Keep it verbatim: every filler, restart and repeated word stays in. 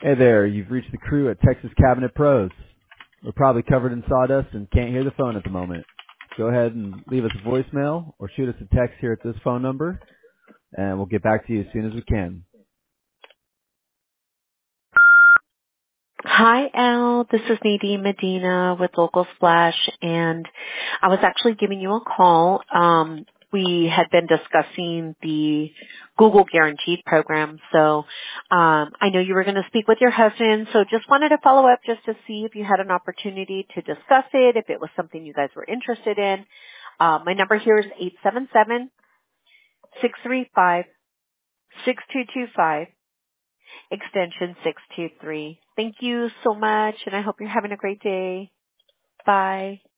Hey there, you've reached the crew at Texas Cabinet Pros. We're probably covered in sawdust and can't hear the phone at the moment. Go ahead and leave us a voicemail or shoot us a text here at this phone number, and we'll get back to you as soon as we can. Hi, Al. This is Nadine Medina with Local Splash, and I was actually giving you a call. Um, we had been discussing the Google Guaranteed program, so um, I know you were going to speak with your husband, so just wanted to follow up just to see if you had an opportunity to discuss it, if it was something you guys were interested in. Uh, my number here is eight seven seven, six three five, six two two five. Extension six two three. Thank you so much, and I hope you're having a great day. Bye.